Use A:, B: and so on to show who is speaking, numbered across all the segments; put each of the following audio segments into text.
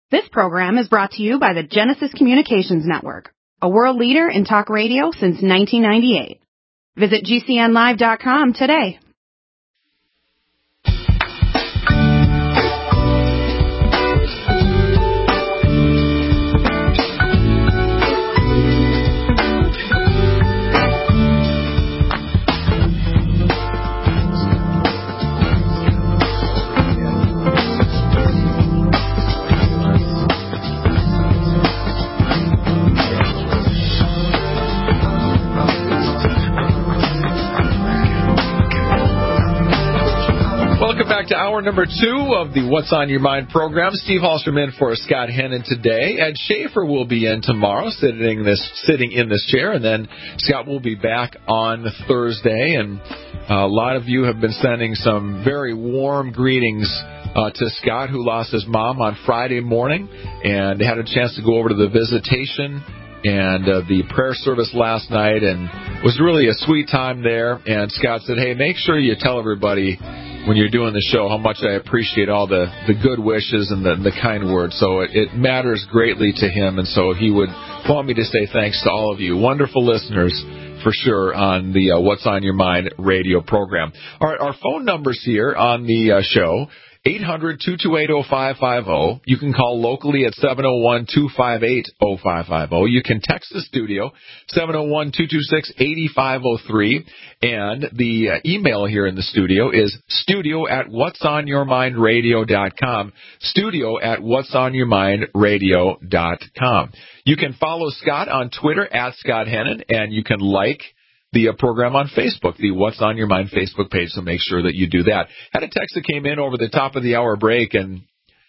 A: This program is brought to you by the Genesis Communications Network, a world leader in talk radio since 1998. Visit GCNlive.com today.
B: Welcome back to hour number 2 of the What's on Your Mind program. Steve Hallstrom in for Scott Hennon today. Ed Schaefer will be in tomorrow, sitting in this chair, and then Scott will be back on Thursday. And a lot of you have been sending some very warm greetings to Scott, who lost his mom on Friday morning, and had a chance to go over to the visitation and the prayer service last night, and it was really a sweet time there. And Scott said, hey, make sure you tell everybody when you're doing the show how much I appreciate all the good wishes and the kind words. So it matters greatly to him, and so he would want me to say thanks to all of you, wonderful listeners, for sure, on the What's on Your Mind radio program. All right, our phone numbers here on the show, 800-228-0550. You can call locally at 701-258-0550. You can text the studio, 701-226-8503. And the email here in the studio is studio@whatsonyourmindradio.com, studio@whatsonyourmindradio.com. You can follow Scott on Twitter @Scott Hennon, and you can like the program on Facebook, the What's on Your Mind Facebook page, so make sure that you do that. Had a text that came in over the top of the hour break, and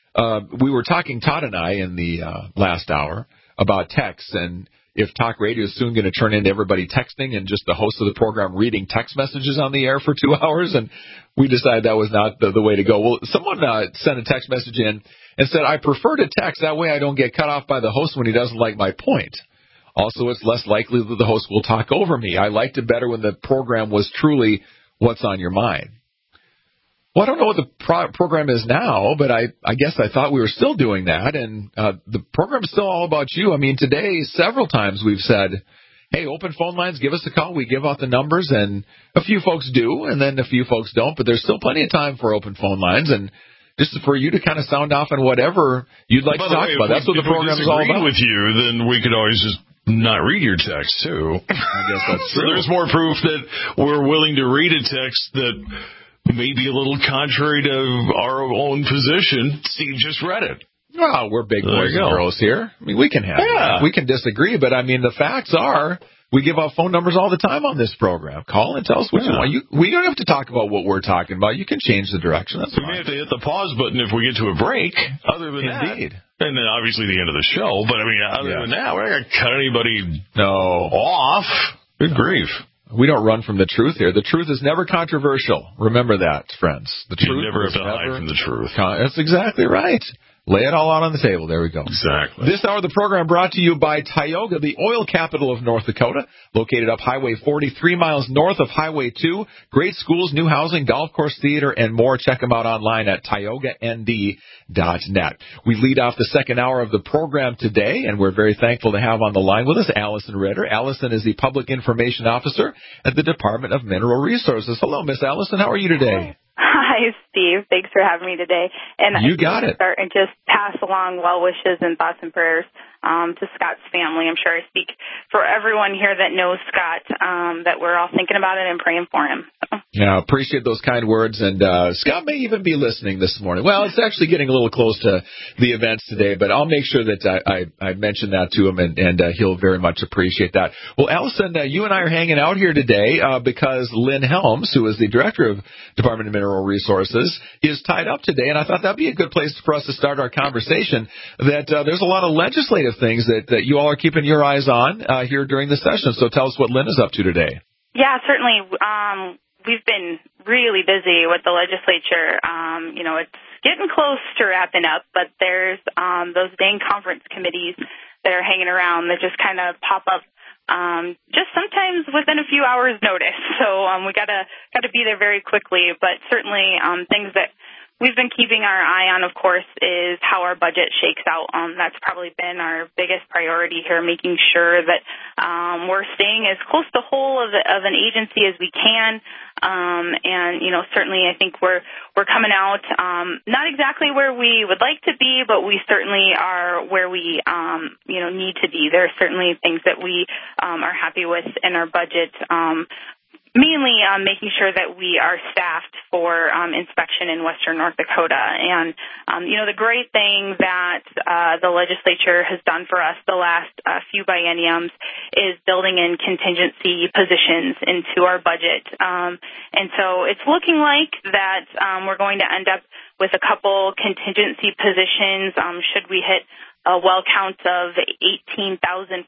B: we were talking, Todd and I, in the last hour about texts, and if talk radio is soon going to turn into everybody texting and just the host of the program reading text messages on the air for 2 hours, and we decided that was not the way to go. Well, someone sent a text message in and said, I prefer to text, that way I don't get cut off by the host when he doesn't like my point. Also, it's less likely that the host will talk over me. I liked it better when the program was truly What's on Your Mind. Well, I don't know what the program is now, but I guess I thought we were still doing that, and the program's still all about you. I mean, today, several times we've said, hey, open phone lines, give us a call. We give out the numbers, and a few folks do, and then a few folks don't, but there's still plenty of time for open phone lines, and just for you to kind of sound off on whatever you'd like to talk about. That's what the program is all about.
C: With you, then we could always just not read your text, too.
B: I guess that's true.
C: So there's more proof that we're willing to read a text that may be a little contrary to our own position. Steve just read it.
B: Well, we're big boys and girls here. I mean, we can have we can disagree, but I mean, the facts are we give out phone numbers all the time on this program. Call and tell us what you want. We don't have to talk about what we're talking about. You can change the direction. That's fine.
C: We may have to hit the pause button if we get to a break. Other than that, and then obviously the end of the show. But I mean, other than that, we're not going to cut anybody off. Good grief.
B: We don't run from the truth here. The truth is never controversial. Remember that, friends. The truth
C: you never have to hide from the truth.
B: That's exactly right. Lay it all out on the table. There we go.
C: Exactly.
B: This hour of the program brought to you by Tioga, the oil capital of North Dakota, located up Highway 40, 3 miles north of Highway 2. Great schools, new housing, golf course, theater, and more. Check them out online at tiogand.net. We lead off the second hour of the program today, and we're very thankful to have on the line with us Allison Ritter. Allison is the Public Information Officer at the Department of Mineral Resources. Hello, Miss Allison. How are you today?
D: Hi, Steve. Thanks for having me today. And
B: you got it.
D: Start and just pass along well wishes and thoughts and prayers to Scott's family. I'm sure I speak for everyone here that knows Scott, that we're all thinking about it and praying for him. So.
B: Yeah, appreciate those kind words. And Scott may even be listening this morning. Well, it's actually getting a little close to the events today, but I'll make sure that I mention that to him, and he'll very much appreciate that. Well, Allison, you and I are hanging out here today because Lynn Helms, who is the Director of Department of Mineral Resources, is tied up today, and I thought that would be a good place for us to start our conversation, that there's a lot of legislative things that you all are keeping your eyes on here during the session. So tell us what Lynn is up to today.
D: Yeah, certainly. We've been really busy with the legislature. It's getting close to wrapping up, but there's those dang conference committees that are hanging around that just kind of pop up just sometimes within a few hours' notice. So we gotta be there very quickly. But certainly things that we've been keeping our eye on, of course, is how our budget shakes out. That's probably been our biggest priority here, making sure that we're staying as close to whole of an agency as we can. And, you know, certainly I think we're coming out not exactly where we would like to be, but we certainly are where we, you know, need to be. There are certainly things that we are happy with in our budget. Mainly making sure that we are staffed for inspection in western North Dakota. And, you know, the great thing that the legislature has done for us the last few bienniums is building in contingency positions into our budget. And so it's looking like that we're going to end up with a couple contingency positions should we hit a well count of 18,400,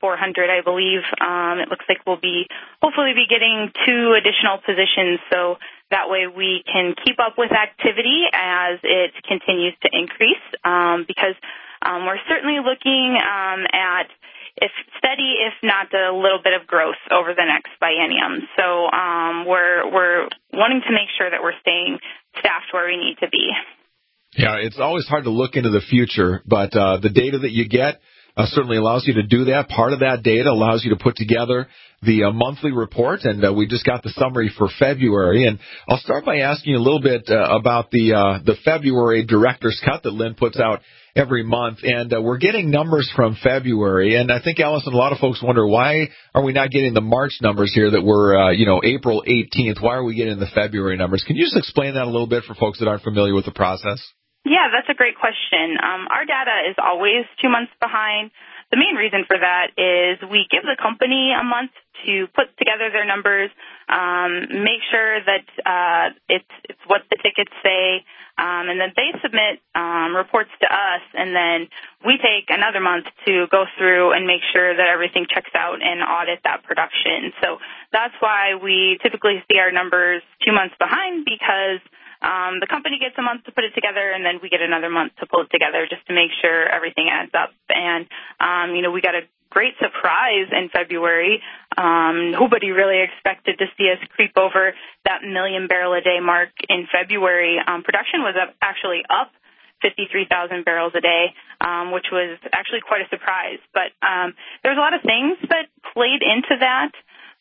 D: I believe. It looks like we'll hopefully be getting 2 additional positions, so that way we can keep up with activity as it continues to increase, because we're certainly looking at if steady, if not a little bit of growth over the next biennium. So we're wanting to make sure that we're staying staffed where we need to be.
B: Yeah, it's always hard to look into the future, but the data that you get certainly allows you to do that. Part of that data allows you to put together the monthly report, and we just got the summary for February. And I'll start by asking you a little bit about the February director's cut that Lynn puts out every month, and we're getting numbers from February. And I think, Allison, a lot of folks wonder, why are we not getting the March numbers here that were, April 18th? Why are we getting the February numbers? Can you just explain that a little bit for folks that aren't familiar with the process?
D: Yeah, that's a great question. Our data is always 2 months behind. The main reason for that is we give the company a month to put together their numbers, make sure that it's what the tickets say, and then they submit reports to us, and then we take another month to go through and make sure that everything checks out and audit that production. So that's why we typically see our numbers 2 months behind, because the company gets a month to put it together, and then we get another month to pull it together just to make sure everything adds up. And, we got a great surprise in February. Nobody really expected to see us creep over that 1 million barrel a day mark in February. Production was actually up 53,000 barrels a day, which was actually quite a surprise. But there's a lot of things that played into that.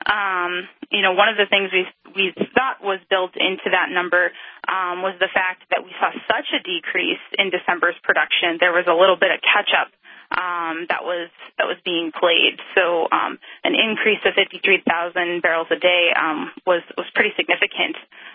D: One of the things we thought was built into that number was the fact that we saw such a decrease in December's production. There was a little bit of catch-up that was being played. So an increase of 53,000 barrels a day was pretty significant.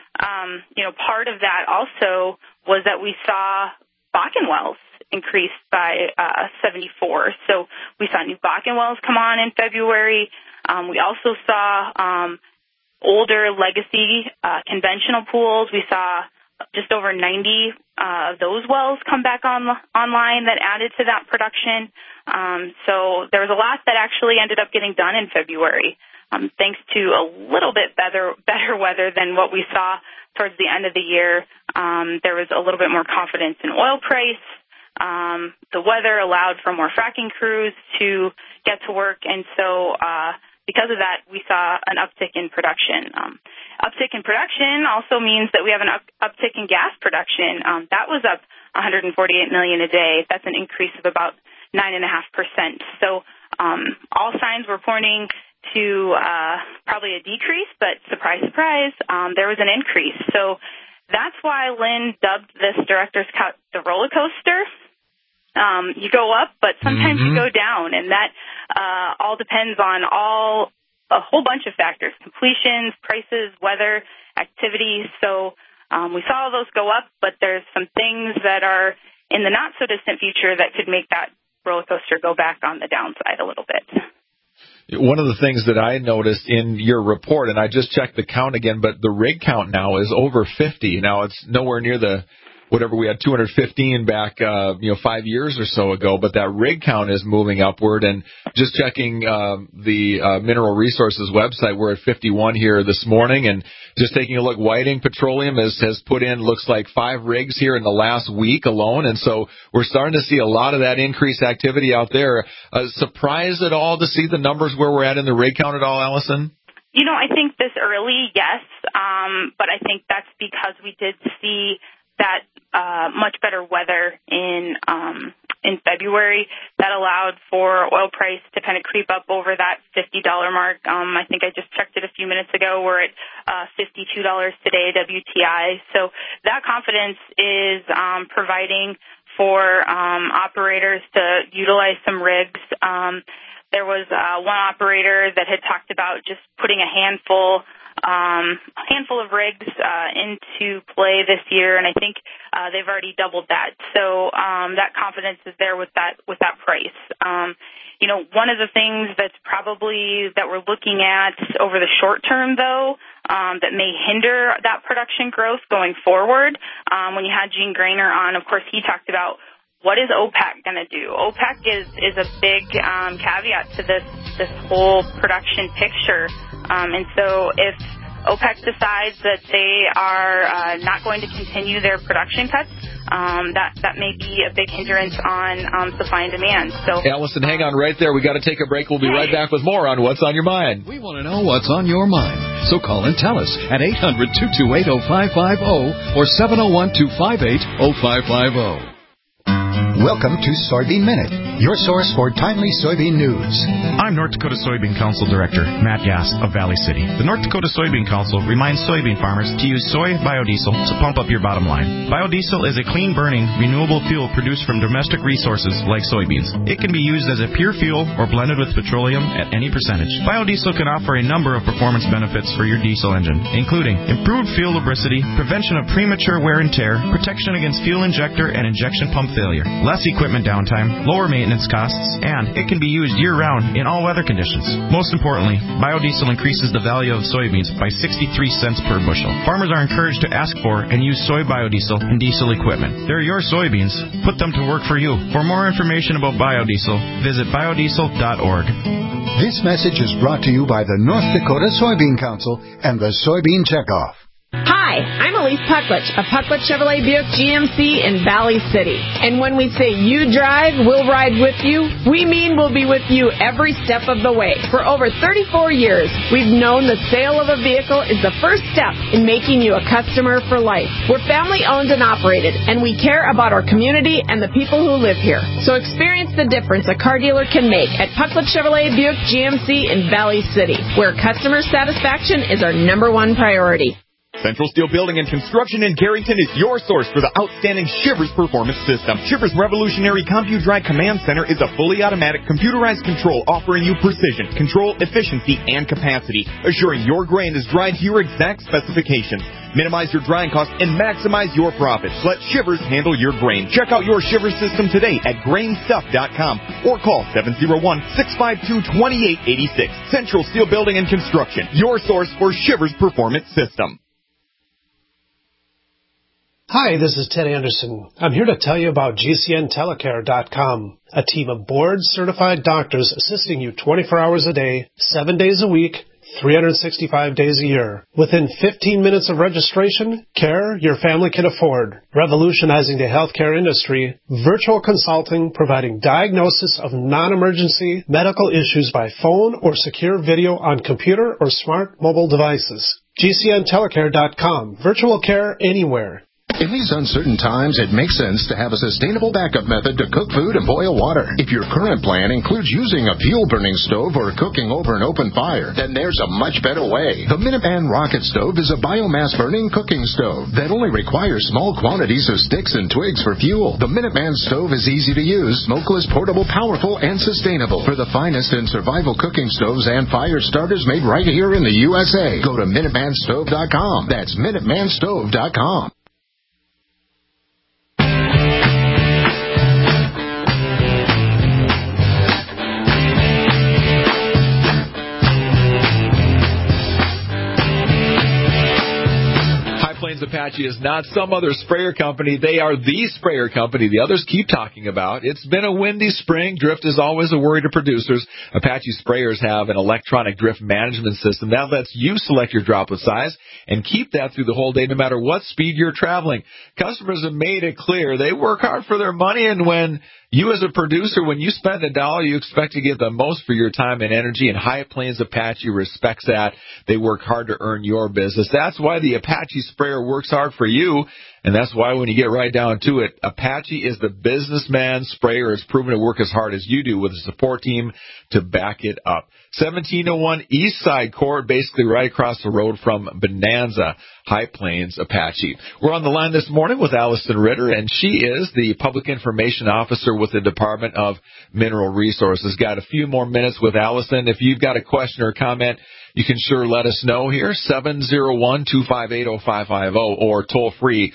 D: Part of that also was that we saw Bakken wells increased by 74. So we saw new Bakken wells come on in February. We also saw older legacy conventional pools. We saw just over 90 of those wells come back online that added to that production. So there was a lot that actually ended up getting done in February, thanks to a little bit better weather than what we saw towards the end of the year. There was a little bit more confidence in oil price. The weather allowed for more fracking crews to get to work, and so because of that, we saw an uptick in production. Uptick in production also means that we have an uptick in gas production. That was up 148 million a day. That's an increase of about 9.5%. So all signs were pointing to probably a decrease, but surprise, surprise, there was an increase. So that's why Lynn dubbed this director's cut the roller coaster. You go up, but sometimes you go down, and that all depends on a whole bunch of factors: completions, prices, weather, activities. So we saw those go up, but there's some things that are in the not-so-distant future that could make that roller coaster go back on the downside a little bit.
B: One of the things that I noticed in your report, and I just checked the count again, but the rig count now is over 50. Now, it's nowhere near whatever we had 215 back 5 years or so ago, but that rig count is moving upward. And just checking the Mineral Resources website, we're at 51 here this morning, and just taking a look, Whiting Petroleum has put in, looks like 5 rigs here in the last week alone, and so we're starting to see a lot of that increased activity out there. Surprised at all to see the numbers where we're at in the rig count at all, Allison?
D: I think this early, yes, but I think that's because we did see that much better weather in February. That allowed for oil price to kind of creep up over that $50 mark. I think I just checked it a few minutes ago. We're at $52 today, WTI. So that confidence is providing for operators to utilize some rigs. There was one operator that had talked about just putting a handful of rigs into play this year, and I think they've already doubled that. So that confidence is there with that price. One of the things that we're looking at over the short term, though, that may hinder that production growth going forward. When you had Gene Grainer on, of course, he talked about what is OPEC going to do. OPEC is a big caveat to this whole production picture. And so if OPEC decides that they are not going to continue their production cuts, that may be a big hindrance on supply and demand. So,
B: Allison, hang on right there. We got to take a break. We'll be right back with more on What's on Your Mind.
E: We want to know what's on your mind. So call and tell us at 800-228-0550 or 701-258-0550.
F: Welcome to Soybean Minute, your source for timely soybean news.
G: I'm North Dakota Soybean Council Director Matt Yast of Valley City. The North Dakota Soybean Council reminds soybean farmers to use soy biodiesel to pump up your bottom line. Biodiesel is a clean-burning, renewable fuel produced from domestic resources like soybeans. It can be used as a pure fuel or blended with petroleum at any percentage. Biodiesel can offer a number of performance benefits for your diesel engine, including improved fuel lubricity, prevention of premature wear and tear, protection against fuel injector and injection pump failure, less equipment downtime, lower maintenance costs, and it can be used year-round in all weather conditions. Most importantly, biodiesel increases the value of soybeans by 63 cents per bushel. Farmers are encouraged to ask for and use soy biodiesel in diesel equipment. They're your soybeans. Put them to work for you. For more information about biodiesel, visit biodiesel.org.
F: This message is brought to you by the North Dakota Soybean Council and the Soybean Checkoff.
H: Hi, I'm Elise Pucklich of Pucklich Chevrolet Buick GMC in Valley City. And when we say you drive, we'll ride with you, we mean we'll be with you every step of the way. For over 34 years, we've known the sale of a vehicle is the first step in making you a customer for life. We're family owned and operated, and we care about our community and the people who live here. So experience the difference a car dealer can make at Pucklich Chevrolet Buick GMC in Valley City, where customer satisfaction is our number one priority.
I: Central Steel Building and Construction in Carrington is your source for the outstanding Shivers Performance System. Shivers' revolutionary CompuDrive Command Center is a fully automatic computerized control offering you precision, control, efficiency, and capacity, assuring your grain is dried to your exact specifications. Minimize your drying costs and maximize your profits. Let Shivers handle your grain. Check out your Shivers system today at grainstuff.com or call 701-652-2886. Central Steel Building and Construction, your source for Shivers Performance System.
J: Hi, this is Ted Anderson. I'm here to tell you about GCNtelecare.com, a team of board-certified doctors assisting you 24 hours a day, 7 days a week, 365 days a year. Within 15 minutes of registration, care your family can afford. Revolutionizing the healthcare industry, virtual consulting providing diagnosis of non-emergency medical issues by phone or secure video on computer or smart mobile devices. GCNtelecare.com, virtual care anywhere.
K: In these uncertain times, it makes sense to have a sustainable backup method to cook food and boil water. If your current plan includes using a fuel-burning stove or cooking over an open fire, then there's a much better way. The Minuteman Rocket Stove is a biomass-burning cooking stove that only requires small quantities of sticks and twigs for fuel. The Minuteman Stove is easy to use, smokeless, portable, powerful, and sustainable. For the finest in survival cooking stoves and fire starters made right here in the USA, go to MinutemanStove.com. That's MinutemanStove.com.
B: Apache is not some other sprayer company. They are the sprayer company the others keep talking about. It's been a windy spring. Drift is always a worry to producers. Apache sprayers have an electronic drift management system that lets you select your droplet size and keep that through the whole day no matter what speed you're traveling. Customers have made it clear they work hard for their money, and when you as a producer, when you spend $1, you expect to get the most for your time and energy, and High Plains Apache respects that. They work hard to earn your business. That's why the Apache sprayer works hard for you. And that's why when you get right down to it, Apache is the businessman sprayer. It's proven to work as hard as you do with a support team to back it up. 1701 East Side Court, basically right across the road from Bonanza High Plains Apache. We're on the line this morning with Allison Ritter, and she is the Public Information Officer with the Department of Mineral Resources. Got a few more minutes with Allison. If you've got a question or comment, you can sure let us know here, 701-258-0550 or toll free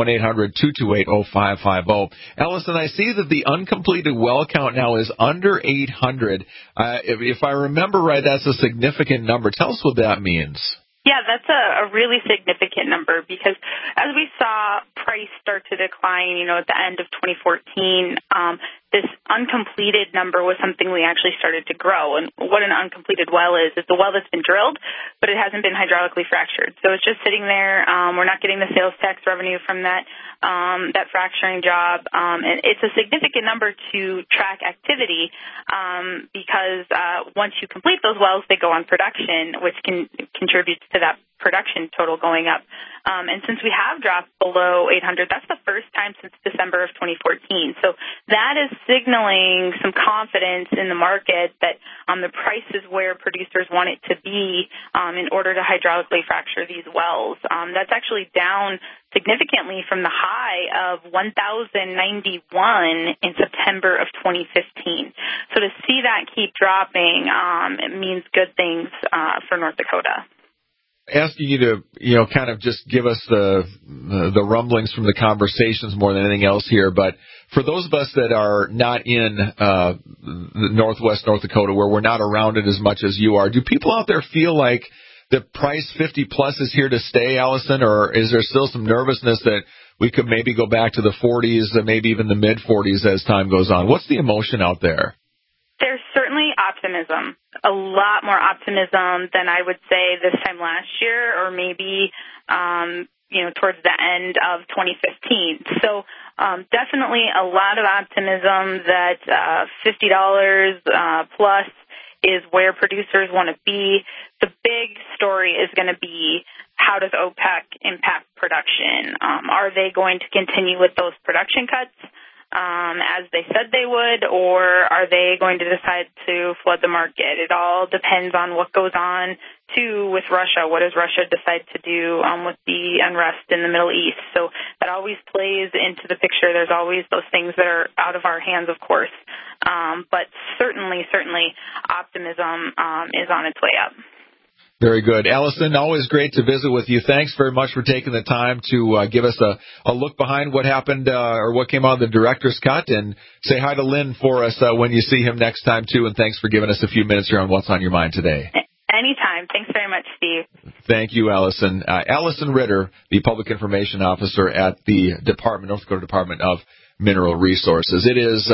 B: 1-800-228-0550. Allison, I see that the uncompleted well count now is under 800. If I remember right, that's a significant number. Tell us what that means.
D: Yeah, that's a really significant number because as we saw price start to decline, at the end of 2014, this uncompleted number was something we actually started to grow. And what an uncompleted well is the well that's been drilled, but it hasn't been hydraulically fractured. So it's just sitting there. We're not getting the sales tax revenue from that fracturing job. And it's a significant number to track activity because once you complete those wells, they go on production, which contributes to that production total going up. And since we have dropped below 800, that's the first time since December of 2014. So that is signaling some confidence in the market that the price is where producers want it to be in order to hydraulically fracture these wells. That's actually down significantly from the high of 1,091 in September of 2015. So to see that keep dropping, it means good things for North Dakota.
B: Asking you to, kind of just give us the rumblings from the conversations more than anything else here. But for those of us that are not in the Northwest North Dakota, where we're not around it as much as you are, do people out there feel like the price 50 plus is here to stay, Allison, or is there still some nervousness that we could maybe go back to the 40s, maybe even the mid 40s as time goes on? What's the emotion out there?
D: There's certainly optimism, a lot more optimism than I would say this time last year or maybe, towards the end of 2015. So definitely a lot of optimism that $50 plus is where producers want to be. The big story is going to be how does OPEC impact production? Are they going to continue with those production cuts? As they said they would, or are they going to decide to flood the market? It all depends on what goes on, too, with Russia. What does Russia decide to do with the unrest in the Middle East? So that always plays into the picture. There's always those things that are out of our hands, of course. But certainly, optimism is on its way up.
B: Very good. Allison, always great to visit with you. Thanks very much for taking the time to give us a look behind what happened or what came out of the director's cut, and say hi to Lynn for us when you see him next time, too, and thanks for giving us a few minutes here on What's on Your Mind today.
D: Anytime. Thanks very much, Steve.
B: Thank you, Allison. Allison Ritter, the Public Information Officer at the North Dakota Department of Mineral Resources. It is...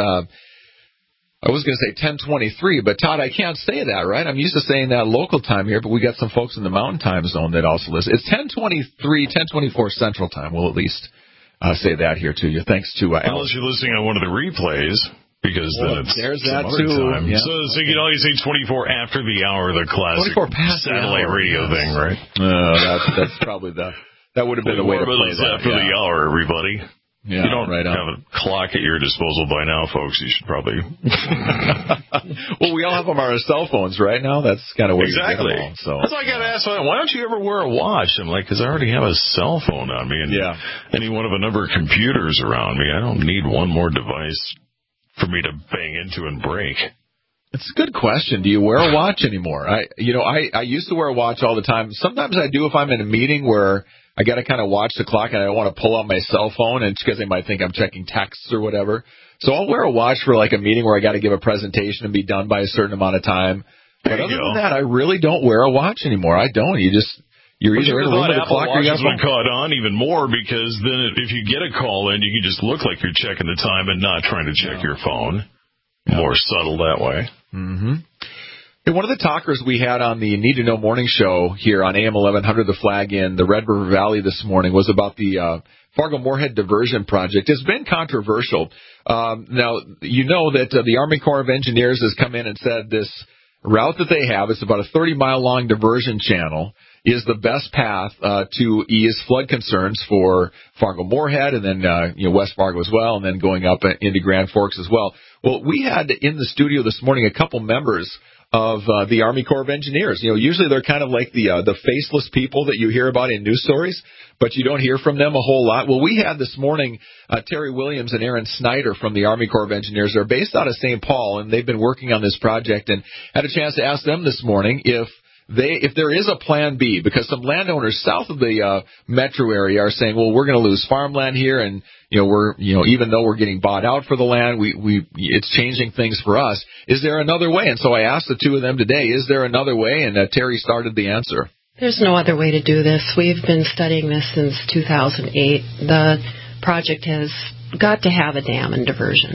B: I was going to say 10:23, but Todd, I can't say that, right? I'm used to saying that local time here, but we got some folks in the Mountain Time Zone that also listen. It's 10:23, 10:24 Central Time. We'll at least say that here to you. Thanks to
C: unless you're listening on one of the replays, because then it's
B: there's
C: some
B: that
C: other
B: too.
C: Time.
B: Yeah.
C: So you can always say 24 after the hour, the classic
B: 24 past
C: satellite radio thing, right?
B: That's probably that would have been the way to play that.
C: After the hour, everybody.
B: Yeah,
C: you don't
B: have
C: a clock at your disposal by now, folks. You should probably.
B: Well, we all have them on our cell phones right now. That's kind of what
C: exactly.
B: You get them all, so.
C: That's why I got to ask, why don't you ever wear a watch? I'm like, because I already have a cell phone on me, and any one of a number of computers around me. I don't need one more device for me to bang into and break.
B: It's a good question. Do you wear a watch anymore? I used to wear a watch all the time. Sometimes I do if I'm in a meeting where I got to kind of watch the clock and I don't want to pull out my cell phone, and it's because they might think I'm checking texts or whatever. So I'll wear a watch for like a meeting where I got to give a presentation and be done by a certain amount of time. But other than that, I really don't wear a watch anymore. I don't. You're either in a room with a clock or you got
C: would caught on even more, because then if you get a call in, you can just look like you're checking the time and not trying to check your phone. Yeah. More subtle that way.
B: Mm-hmm. Hey, one of the talkers we had on the Need to Know morning show here on AM 1100 The Flag in the Red River Valley this morning was about the Fargo-Moorhead diversion project. It's been controversial. Now, you know that the Army Corps of Engineers has come in and said this route that they have, it's about a 30-mile-long diversion channel, is the best path to ease flood concerns for Fargo-Moorhead and then West Fargo as well, and then going up into Grand Forks as well. Well, we had in the studio this morning a couple members of the Army Corps of Engineers. Usually they're kind of like the faceless people that you hear about in news stories, but you don't hear from them a whole lot. Well, we had this morning Terry Williams and Aaron Snyder from the Army Corps of Engineers. They're based out of St. Paul, and they've been working on this project, and had a chance to ask them this morning if there is a plan B, because some landowners south of the metro area are saying, well, we're going to lose farmland here, and even though we're getting bought out for the land, it's changing things for us. Is there another way? And so I asked the two of them today, is there another way? And Terry started the answer.
L: There's no other way to do this. We've been studying this since 2008. The project has got to have a dam and diversion,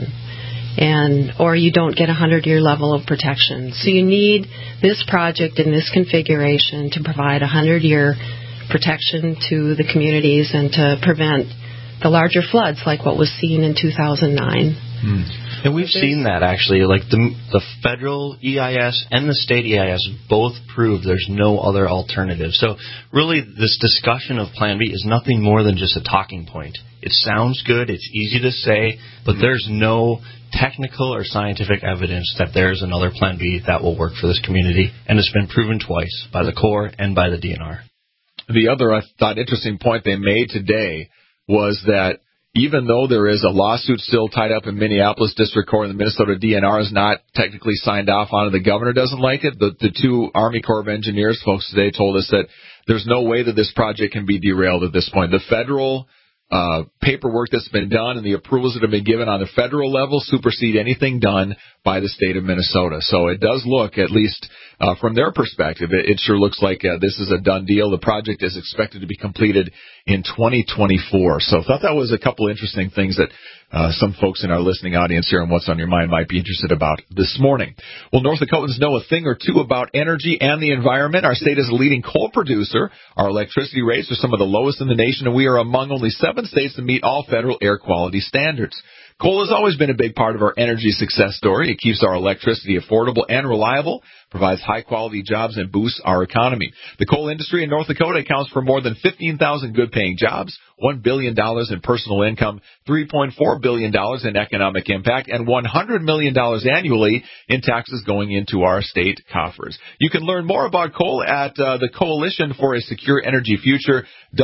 L: or you don't get a 100-year level of protection. So you need this project in this configuration to provide 100-year protection to the communities and to prevent the larger floods like what was seen in 2009.
M: And we've seen that, actually. Like the federal EIS and the state EIS both prove there's no other alternative. So really this discussion of Plan B is nothing more than just a talking point. It sounds good, it's easy to say, but there's no technical or scientific evidence that there's another Plan B that will work for this community. And it's been proven twice by the Corps and by the DNR.
B: The other, I thought, interesting point they made today was that even though there is a lawsuit still tied up in Minneapolis District Court and the Minnesota DNR is not technically signed off on it, the governor doesn't like it, the two Army Corps of Engineers folks today told us that there's no way that this project can be derailed at this point. The federal paperwork that's been done and the approvals that have been given on the federal level supersede anything done by the state of Minnesota. So it does look, at least from their perspective, it sure looks like this is a done deal. The project is expected to be completed in 2024. So I thought that was a couple interesting things that some folks in our listening audience here on What's on Your Mind might be interested about this morning. Well, North Dakotans know a thing or two about energy and the environment. Our state is a leading coal producer. Our electricity rates are some of the lowest in the nation, and we are among only 7 states to meet all federal air quality standards. Coal has always been a big part of our energy success story. It keeps our electricity affordable and reliable, provides high-quality jobs, and boosts our economy. The coal industry in North Dakota accounts for more than 15,000 good-paying jobs, $1 billion in personal income, $3.4 billion in economic impact, and $100 million annually in taxes going into our state coffers. You can learn more about coal at the Coalition for a Secure Energy Future,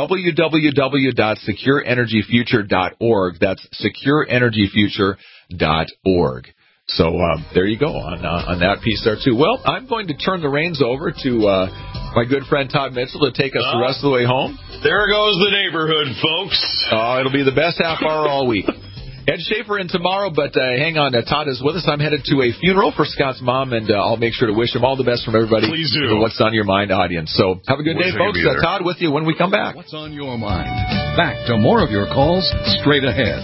B: www.secureenergyfuture.org. That's secureenergyfuture.org. So there you go on that piece there, too. Well, I'm going to turn the reins over to my good friend Todd Mitchell to take us the rest of the way home.
C: There goes the neighborhood, folks.
B: It'll be the best half hour all week. Ed Schaefer in tomorrow, but hang on, Todd is with us. I'm headed to a funeral for Scott's mom, and I'll make sure to wish him all the best from everybody.
C: Please do.
B: The What's on Your Mind audience. So have a good day, folks. Todd with you when we come back.
E: What's on your mind? Back to more of your calls straight ahead.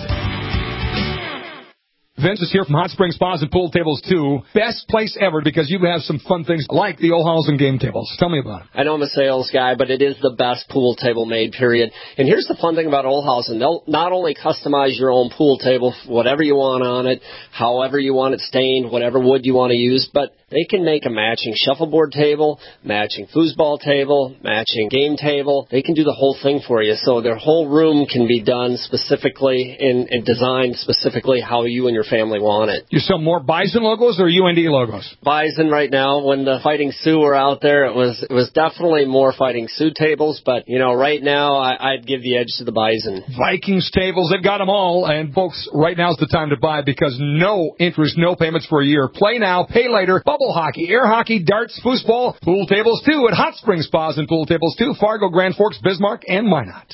N: Vince is here from Hot Springs Spas and Pool Tables 2. Best place ever because you have some fun things like the Olhausen game tables. Tell me about it.
O: I know I'm a sales guy, but it is the best pool table made, period. And here's the fun thing about Olhausen. They'll not only customize your own pool table, whatever you want on it, however you want it stained, whatever wood you want to use, but they can make a matching shuffleboard table, matching foosball table, matching game table. They can do the whole thing for you. So their whole room can be done specifically and designed specifically how you and your family want it.
N: You sell more Bison logos or UND logos?
O: Bison right now. When the Fighting Sioux were out there, it was definitely more Fighting Sioux tables. But, right now I'd give the edge to the Bison.
N: Vikings tables, they've got them all. And, folks, right now's the time to buy because no interest, no payments for a year. Play now, pay later. Bubble hockey, air hockey, darts, foosball, pool tables, too, at Hot Springs Spas and Pool Tables, too. Fargo, Grand Forks, Bismarck, and Minot.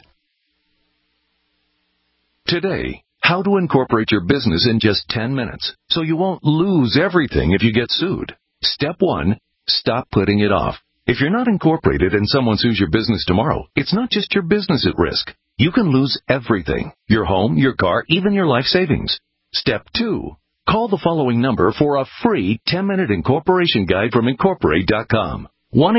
P: Today, how to incorporate your business in just 10 minutes so you won't lose everything if you get sued. Step 1, stop putting it off. If you're not incorporated and someone sues your business tomorrow, it's not just your business at risk. You can lose everything, your home, your car, even your life savings. Step 2, call the following number for a free 10-minute incorporation guide from Incorporate.com.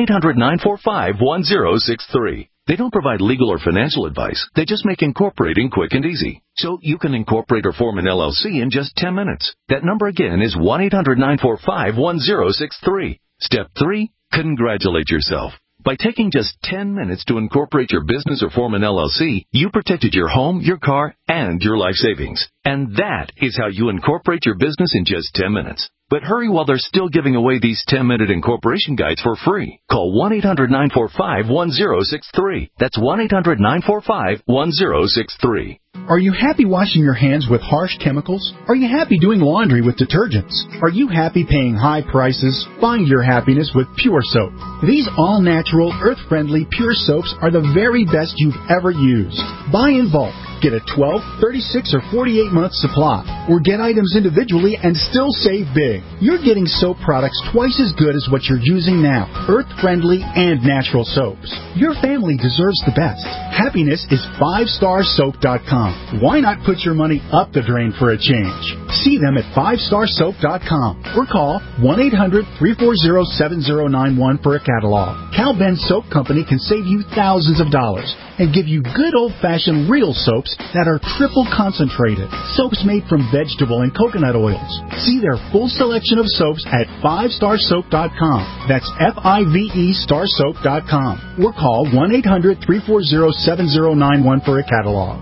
P: 1-800-945-1063. They don't provide legal or financial advice. They just make incorporating quick and easy. So you can incorporate or form an LLC in just 10 minutes. That number again is 1-800-945-1063. Step 3, congratulate yourself. By taking just 10 minutes to incorporate your business or form an LLC, you protected your home, your car, and your life savings. And that is how you incorporate your business in just 10 minutes. But hurry while they're still giving away these 10-minute incorporation guides for free. Call 1-800-945-1063. That's 1-800-945-1063.
Q: Are you happy washing your hands with harsh chemicals? Are you happy doing laundry with detergents? Are you happy paying high prices? Find your happiness with Pure Soap. These all-natural, earth-friendly Pure Soaps are the very best you've ever used. Buy in bulk. Get a 12, 36, or 48-month supply. Or get items individually and still save big. You're getting soap products twice as good as what you're using now. Earth-friendly and natural soaps. Your family deserves the best. Happiness is 5starsoap.com. Why not put your money up the drain for a change? See them at 5starsoap.com or call 1-800-340-7091 for a catalog. Cal Ben Soap Company can save you thousands of dollars and give you good old-fashioned real soaps that are triple concentrated. Soaps made from vegetable and coconut oils. See their full selection of soaps at 5starsoap.com. That's F-I-V-E starsoap.com. Or call 1-800-340-7091 for a catalog.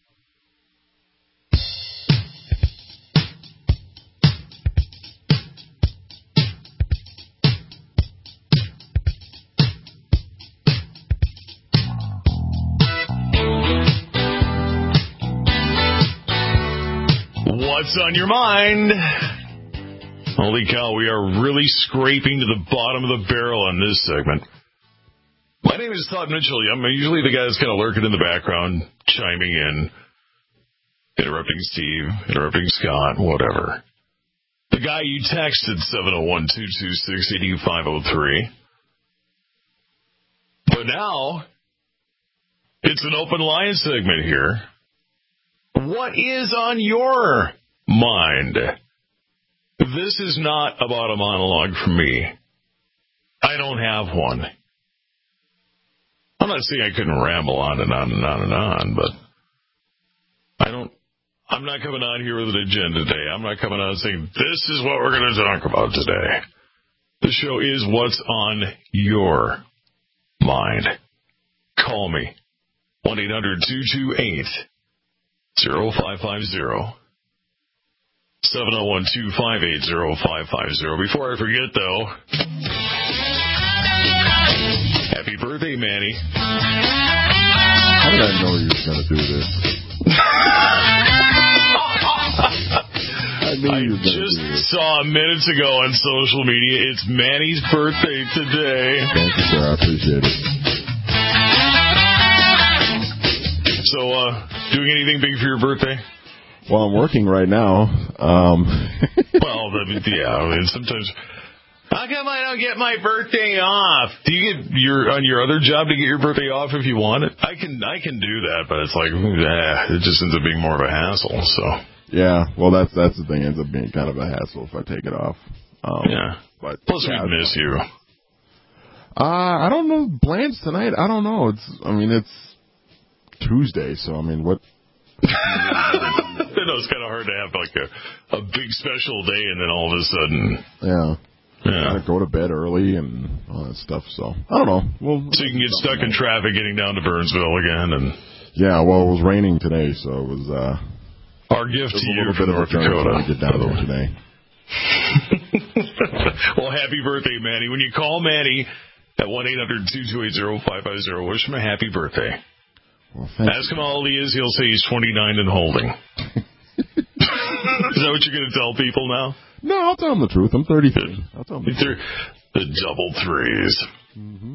C: What's on your mind? Holy cow, we are really scraping to the bottom of the barrel on this segment. My name is Todd Mitchell. I'm usually the guy that's kind of lurking in the background, chiming in, interrupting Steve, interrupting Scott, whatever. The guy you texted, 701-226-8503. But now, it's an open line segment here. What is on your mind? This is not about a monologue from me. I don't have one. I'm not saying I couldn't ramble on and on and on and on, but I'm not coming on here with an agenda today. I'm not coming on saying this is what we're going to talk about today. The show is what's on your mind. Call me. 1-800-228-0550. 701-258-0550. Before I forget, though, happy birthday, Manny.
R: How did I know you were going to do this?
C: I just saw minutes ago on social media, it's Manny's birthday today.
R: Thank you, sir. I appreciate it.
C: So, doing anything big for your birthday?
R: Well, I'm working right now.
C: Well, yeah, I mean, sometimes. How come I don't get my birthday off? Do you get on your other job to get your birthday off if you want it? I can do that, but it's like, it just ends up being more of a hassle. So.
R: Yeah, well, that's the thing. It ends up being kind of a hassle if I take it off.
C: Yeah. But plus, we miss you.
R: I don't know plans tonight. I don't know. It's Tuesday, so what?
C: I know it's kind of hard to have like a big special day and then all of a sudden.
R: Yeah. Gotta go to bed early and all that stuff. So I don't know.
C: So you can get stuck in traffic getting down to Burnsville again, and.
R: Yeah, well, it was raining today, so it was.
C: Our gift to you from North Dakota.
R: To get down there today.
C: Well, happy birthday, Manny. When you call Manny at 1-800-228-0550, wish him a happy birthday.
R: Well,
C: ask him how old he is. He'll say he's 29 and holding. Is that what you're going to tell people now?
R: No, I'll tell them the truth. I'm 33. I'll tell them the truth.
C: The double threes.
R: Mm-hmm.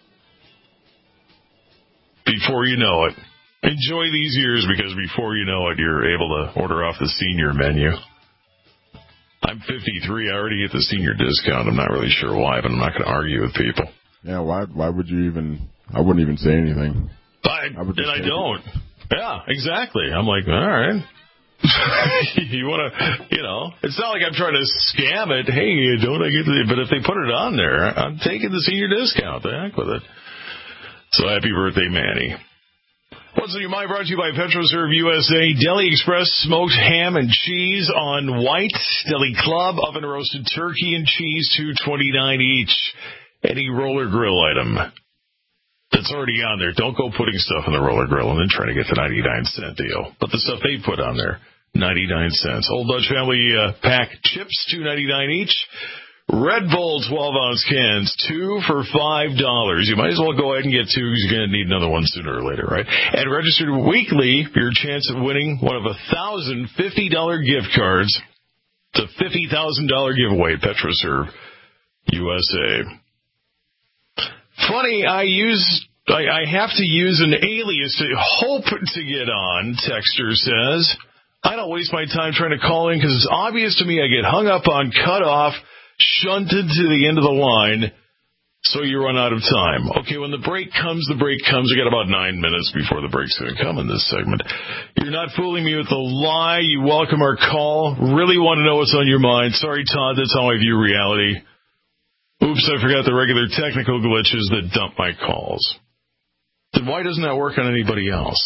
C: Before you know it. Enjoy these years because before you know it, you're able to order off the senior menu. I'm 53. I already get the senior discount. I'm not really sure why, but I'm not going to argue with people.
R: Yeah, why would you even... I wouldn't even say anything.
C: I don't. Yeah, exactly. I'm like, all right. You want to, it's not like I'm trying to scam it. Hey, don't I get the... But if they put it on there, I'm taking the senior discount. The heck with it. So happy birthday, Manny. What's on your mind? Brought to you by PetroServe USA. Deli Express smoked ham and cheese on white. Deli Club oven roasted turkey and cheese, $2.29 each. Any roller grill item that's already on there. Don't go putting stuff in the roller grill and then trying to get the 99-cent deal. But the stuff they put on there, 99 cents. Old Dutch Family pack chips, $2.99 each. Red Bull 12-ounce cans, 2 for $5. You might as well go ahead and get 2 because you're going to need another one sooner or later, right? And registered weekly for your chance of winning one of 1,000 $50 gift cards. It's a $50,000 giveaway at PetroServe USA. Funny, I have to use an alias to hope to get on, Texter says. I don't waste my time trying to call in because it's obvious to me I get hung up on, cut off, shunted to the end of the line, so you run out of time. Okay, when the break comes, the break comes. We got about 9 minutes before the break's going to come in this segment. You're not fooling me with the lie. You welcome our call. Really want to know what's on your mind. Sorry, Todd, that's how I view reality. Oops, I forgot the regular technical glitches that dump my calls. Then why doesn't that work on anybody else?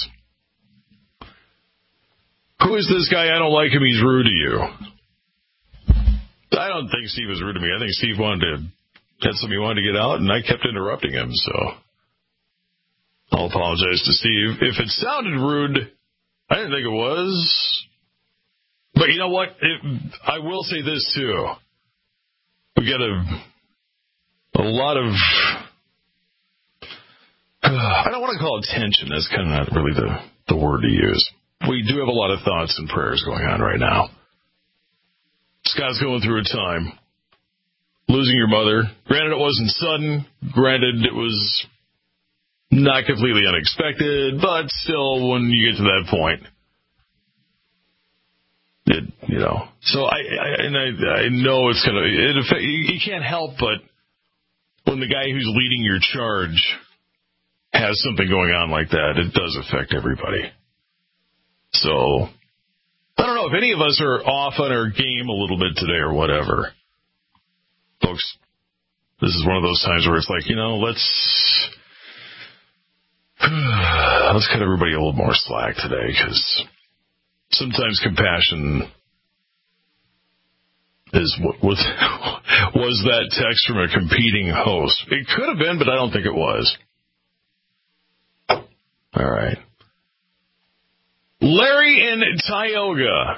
C: Who is this guy? I don't like him. He's rude to you. I don't think Steve was rude to me. I think Steve had something he wanted to get out, and I kept interrupting him, so I'll apologize to Steve. If it sounded rude, I didn't think it was. But you know what? I will say this, too. We got a lot of... I don't want to call it tension. That's kind of not really the word to use. We do have a lot of thoughts and prayers going on right now. Scott's going through a time. Losing your mother. Granted, it wasn't sudden. Granted, it was not completely unexpected. But still, when you get to that point, So I know it's going to... You can't help but when the guy who's leading your charge has something going on like that, it does affect everybody. So... I don't know if any of us are off on our game a little bit today or whatever. Folks, this is one of those times where it's like, let's cut everybody a little more slack today, because sometimes compassion is what was that text from a competing host. It could have been, but I don't think it was. All right. Larry in Tioga.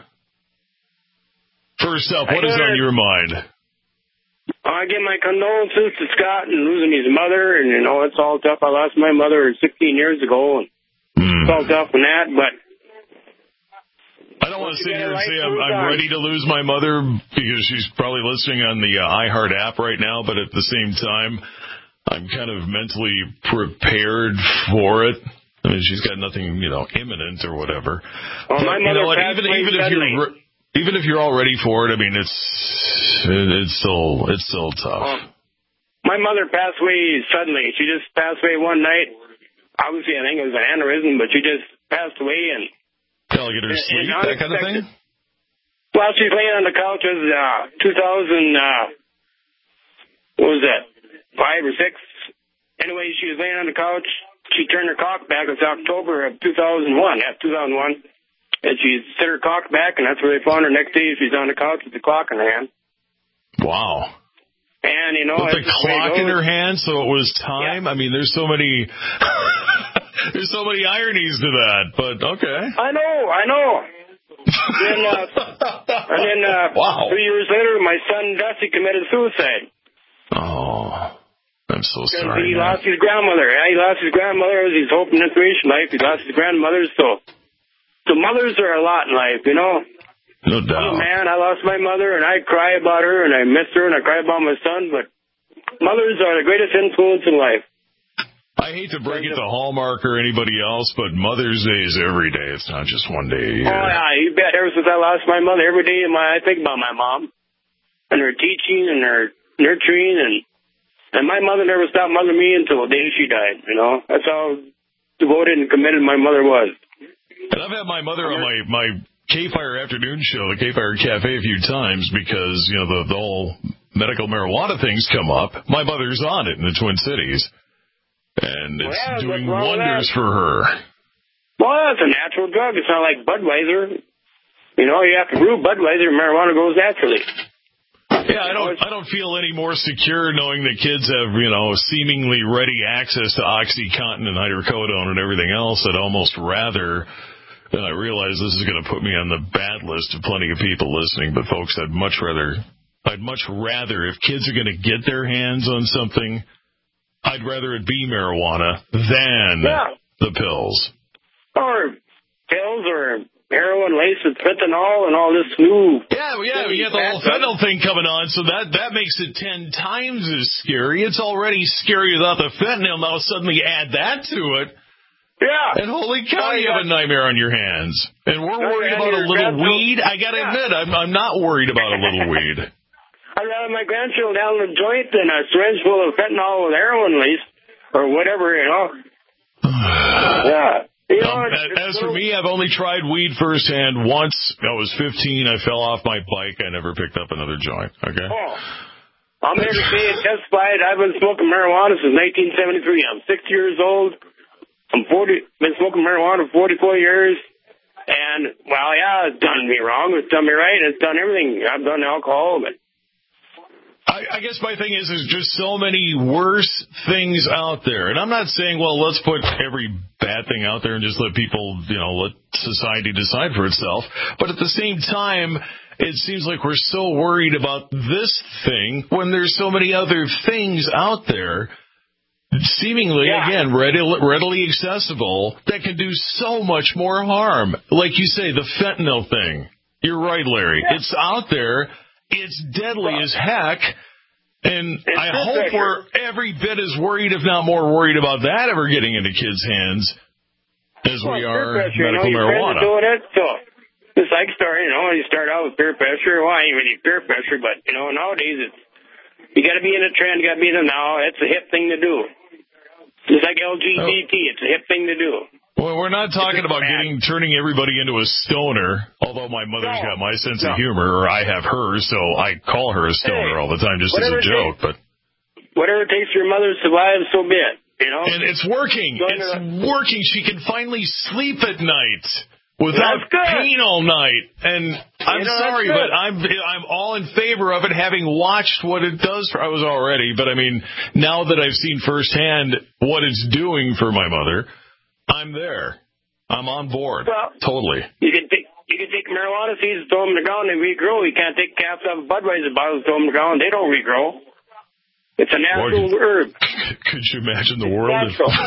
C: First up, what is on your mind?
S: I give my condolences to Scott and losing his mother, and it's all tough. I lost my mother 16 years ago, and it's all tough on that, but...
C: I don't want to sit here and say I'm ready to lose my mother because she's probably listening on the iHeart app right now, but at the same time, I'm kind of mentally prepared for it. I mean, she's got nothing, imminent or whatever.
S: Well, my mother passed away suddenly.
C: Even if you're all ready for it, I mean, it's still tough.
S: My mother passed away suddenly. She just passed away one night. Obviously, I think it was an aneurysm, but she just passed away and.
C: Tell her to get her sleep, that kind of thing.
S: Well, she's laying on the couch. It was 2000. What was that? 5 or 6. Anyway, she was laying on the couch. She turned her cock back. It's October of 2001. Yeah, 2001. And she set her cock back, and that's where they found her. Next day, she's on the couch with the clock in her hand.
C: Wow.
S: And,
C: with the clock in her hand, so it was time? Yeah. I mean, there's so many... There's so many ironies to that, but okay.
S: I know. And then,
C: wow.
S: 3 years later, my son Dusty committed suicide.
C: Oh, I'm so sorry.
S: He lost his grandmother. He lost his grandmother as his hope and inspiration life. He lost his grandmother, so mothers are a lot in life,
C: No doubt.
S: Oh, man, I lost my mother, and I cry about her, and I miss her, and I cry about my son, but mothers are the greatest influence in life.
C: I hate to break it to Hallmark or anybody else, but Mother's Day is every day. It's not just one day a year.
S: Oh, yeah, you bet. Ever since I lost my mother, every day I think about my mom and her teaching and her nurturing. And my mother never stopped mothering me until the day she died, That's how devoted and committed my mother was.
C: And I've had my mother on my K-Fire afternoon show, the K-Fire Cafe, a few times because, the whole medical marijuana things come up. My mother's on it in the Twin Cities. And it's doing wonders for her.
S: Well, it's a natural drug. It's not like Budweiser. You know, you have to brew Budweiser. Marijuana grows naturally.
C: Yeah, I don't feel any more secure knowing that kids have, you know, seemingly ready access to OxyContin and hydrocodone and everything else. I'd almost rather, and I realize this is going to put me on the bad list of plenty of people listening, but folks, I'd much rather if kids are going to get their hands on something, I'd rather it be marijuana than the pills.
S: Or pills or heroin laced with fentanyl and all this new...
C: Yeah, we got the whole fentanyl thing coming on, so that makes it 10 times as scary. It's already scary without the fentanyl. Now suddenly add that to it.
S: Yeah.
C: And holy cow, you have a nightmare on your hands. And we're worried about a little weed. I got to admit, I'm not worried about a little weed.
S: I'd rather my grandchildren down the joint than a syringe full of fentanyl with heroin laced or whatever, you know. Yeah. You know,
C: as for me, I've only tried weed firsthand once. I was 15. I fell off my bike. I never picked up another joint. Okay.
S: Oh. I'm here to say and testify. I've been smoking marijuana since 1973. I'm 60 years old. Been smoking marijuana for 44 years. And, well, yeah, it's done me wrong. It's done me right. It's done everything. I've done alcohol, but...
C: I guess my thing is there's just so many worse things out there. And I'm not saying, well, let's put every bad thing out there and just let people, you know, let society decide for itself. But at the same time, it seems like we're so worried about this thing when there's so many other things out there, seemingly, again, readily accessible, that can do so much more harm. Like you say, the fentanyl thing. You're right, Larry. Yeah. It's out there. It's deadly as heck, and I hope we're every bit as worried, if not more worried, about that ever getting into kids' hands as we are medical marijuana.
S: Doing it, so it's like story, you know, you start out with peer pressure. Well, I ain't really peer pressure, but, you know, nowadays you got to be in a trend, you got to be in it now. It's a hip thing to do. Just like LGBT, it's a hip thing to do.
C: Well, we're not talking about turning everybody into a stoner, although my mother's got my sense of humor, or I have hers, so I call her a stoner all the time just as a joke. But
S: whatever it takes for your mother to survive, so be it. You know?
C: And it's working. It's working. She can finally sleep at night without pain all night. And I'm sorry, but I'm all in favor of it, having watched what it does for... I was already, but I mean, now that I've seen firsthand what it's doing for my mother... I'm there. I'm on board.
S: Well,
C: totally.
S: You can take marijuana seeds, throw them in the ground, and regrow. You can't take caps off of Budweiser bottles, throw them in the ground. They don't regrow. It's a natural herb.
C: Could you imagine the world?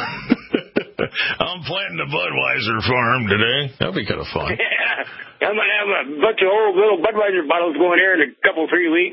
C: I'm planting a Budweiser farm today. That'd be kind of fun.
S: Yeah. I'm going to have a bunch of old little Budweiser bottles going here in a couple, 3 weeks.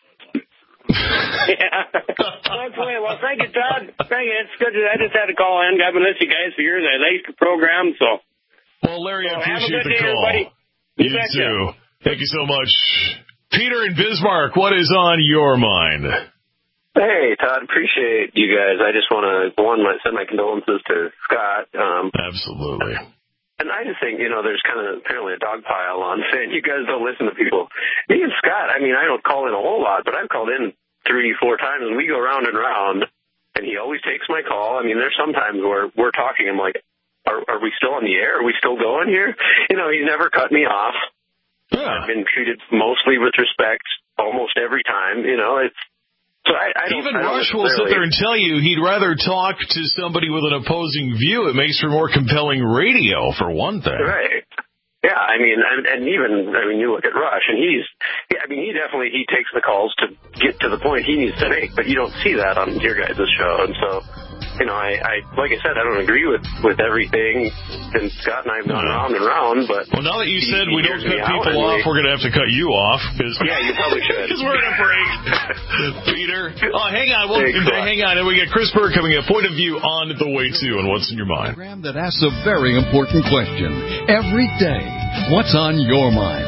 S: Yeah. Well, thank you, Todd. Thank you. It's good. I just had to call in. I've been listening to you guys for years. I like the program, so.
C: Well, Larry, I appreciate the call.
S: Everybody.
C: You too. Thank you so much. Peter in Bismarck, what is on your mind?
T: Hey, Todd, appreciate you guys. I just want to, send my condolences to Scott.
C: Absolutely.
T: And I just think, there's kind of apparently a dog pile on saying you guys don't listen to people. Me and Scott, I don't call in a whole lot, but I've called in 3-4 times, and we go round and round, and he always takes my call. There's some times where we're talking, I'm like, are we still on the air? Are we still going here? He's never cut me off. Yeah. I've been treated mostly with respect almost every time, it's... So
C: Even Rush will sit there and tell you he'd rather talk to somebody with an opposing view. It makes for more compelling radio, for one thing.
T: Right. Yeah, and even you look at Rush, and he takes the calls to get to the point he needs to make, but you don't see that on your guys' show, and so... I like I said, I don't agree with everything, and Scott and I have gone round and round, but...
C: Well, now that you said we don't cut people off, we're going to have to cut you off.
T: Yeah, you probably should.
C: Because we're in a break. Peter. Oh, hang on. Hang on. And we got Chris Burr coming in. Point of view on the way to and what's in your mind.
E: Program that asks a very important question every day. What's on your mind?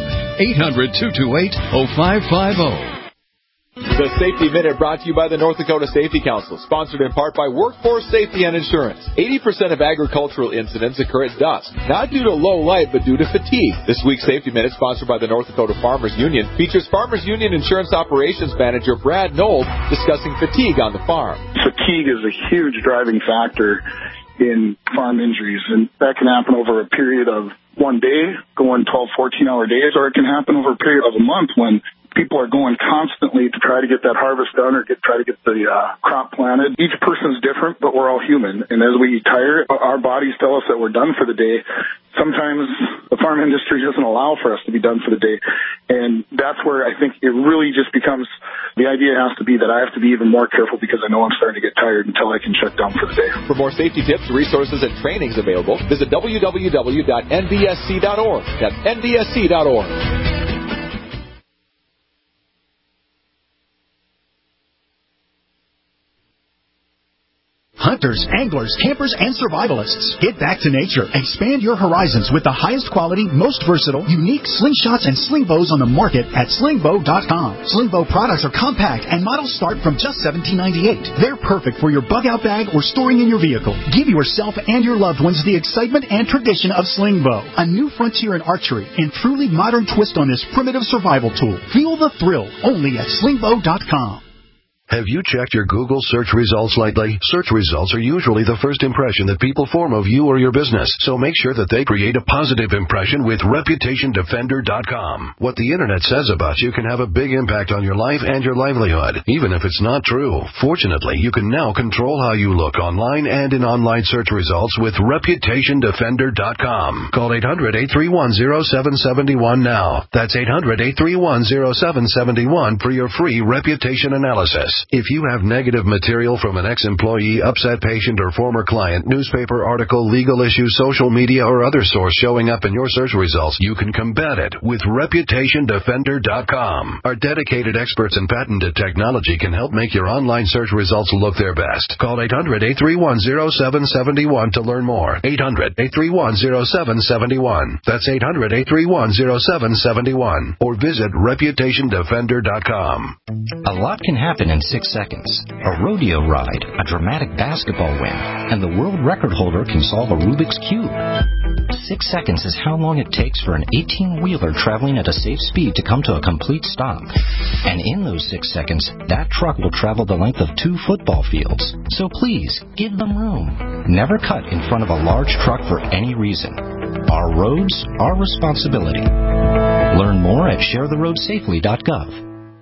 E: 800-228-0550.
I: The Safety Minute brought to you by the North Dakota Safety Council, sponsored in part by Workforce Safety and Insurance. 80% of agricultural incidents occur at dusk, not due to low light, but due to fatigue. This week's Safety Minute, sponsored by the North Dakota Farmers Union, features Farmers Union Insurance Operations Manager Brad Knoll discussing fatigue on the farm.
U: Fatigue is a huge driving factor in farm injuries. And that can happen over a period of one day, going 12, 14-hour days, or it can happen over a period of a month when people are going constantly to try to get that harvest done or try to get the crop planted. Each person's different, but we're all human. And as we tire, our bodies tell us that we're done for the day. Sometimes the farm industry doesn't allow for us to be done for the day. And that's where I think it really just becomes, the idea has to be that I have to be even more careful because I know I'm starting to get tired until I can shut down for the day.
B: For more safety tips, resources, and trainings available, visit www.nbsc.org. That's nbsc.org.
Q: Hunters, anglers, campers, and survivalists. Get back to nature. Expand your horizons with the highest quality, most versatile, unique slingshots and sling bows on the market at slingbow.com. Slingbow products are compact and models start from just $17.98. They're perfect for your bug-out bag or storing in your vehicle. Give yourself and your loved ones the excitement and tradition of Slingbow, a new frontier in archery and truly modern twist on this primitive survival tool. Feel the thrill only at slingbow.com.
V: Have you checked your Google search results lately? Search results are usually the first impression that people form of you or your business, so make sure that they create a positive impression with ReputationDefender.com. What the Internet says about you can have a big impact on your life and your livelihood, even if it's not true. Fortunately, you can now control how you look online and in online search results with ReputationDefender.com. Call 800-831-0771 now. That's 800-831-0771 for your free reputation analysis. If you have negative material from an ex-employee, upset patient, or former client, newspaper article, legal issue, social media, or other source showing up in your search results, you can combat it with ReputationDefender.com. Our dedicated experts in patented technology can help make your online search results look their best. Call 800-831-0771 to learn more. 800-831-0771. That's 800-831-0771. Or visit ReputationDefender.com.
W: A lot can happen in 6 seconds. A rodeo ride, a dramatic basketball win, and the world record holder can solve a Rubik's Cube. 6 seconds is how long it takes for an 18-wheeler traveling at a safe speed to come to a complete stop. And in those 6 seconds, that truck will travel the length of 2 football fields. So please, give them room. Never cut in front of a large truck for any reason. Our roads, our responsibility. Learn more at sharetheroadsafely.gov.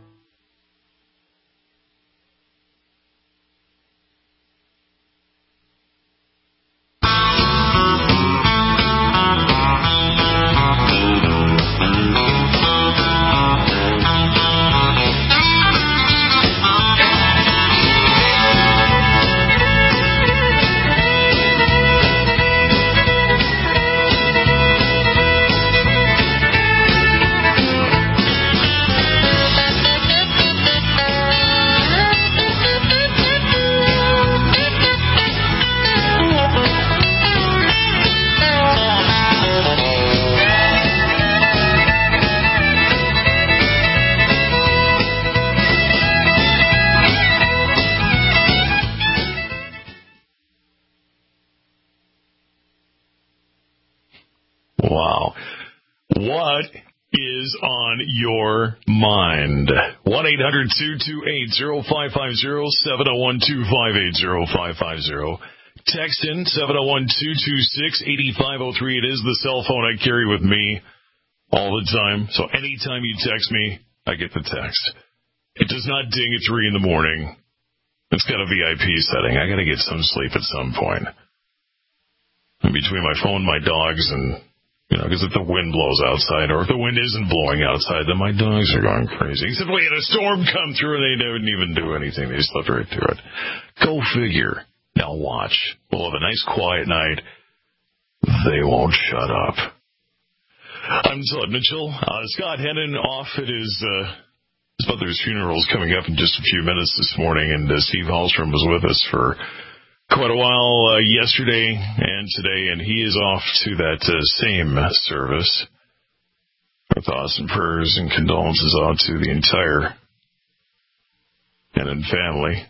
C: Wow. What is on your mind? 1-800-228-0550, 701-258-0550. Text in 701-226-8503. It is the cell phone I carry with me all the time. So anytime you text me, I get the text. It does not ding at 3 in the morning. It's got a VIP setting. I got to get some sleep at some point. And between my phone, my dogs, and, because if the wind blows outside, or if the wind isn't blowing outside, then my dogs are going crazy. Except we had a storm come through and they didn't even do anything. They slept right through it. Go figure. Now watch. We'll have a nice quiet night. They won't shut up. I'm Todd Mitchell. Scott Hennon off at his mother's funeral is coming up in just a few minutes this morning, and Steve Hallstrom was with us for quite a while yesterday and today, and he is off to that same service. Our thoughts and prayers and condolences out to the entire Hennon family.